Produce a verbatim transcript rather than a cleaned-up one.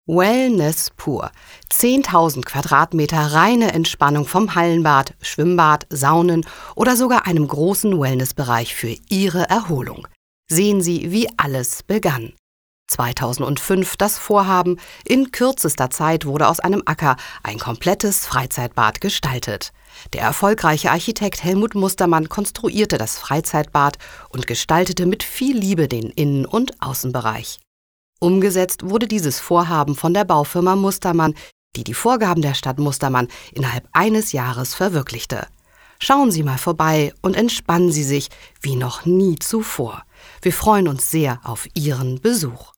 Wellness pur. zehntausend Quadratmeter reine Entspannung vom Hallenbad, Schwimmbad, Saunen oder sogar einem großen Wellnessbereich für Ihre Erholung. Sehen Sie, wie alles begann. zweitausendfünf das Vorhaben, in kürzester Zeit wurde aus einem Acker ein komplettes Freizeitbad gestaltet. Der erfolgreiche Architekt Helmut Mustermann konstruierte das Freizeitbad und gestaltete mit viel Liebe den Innen- und Außenbereich. Umgesetzt wurde dieses Vorhaben von der Baufirma Mustermann, die die Vorgaben der Stadt Mustermann innerhalb eines Jahres verwirklichte. Schauen Sie mal vorbei und entspannen Sie sich wie noch nie zuvor. Wir freuen uns sehr auf Ihren Besuch.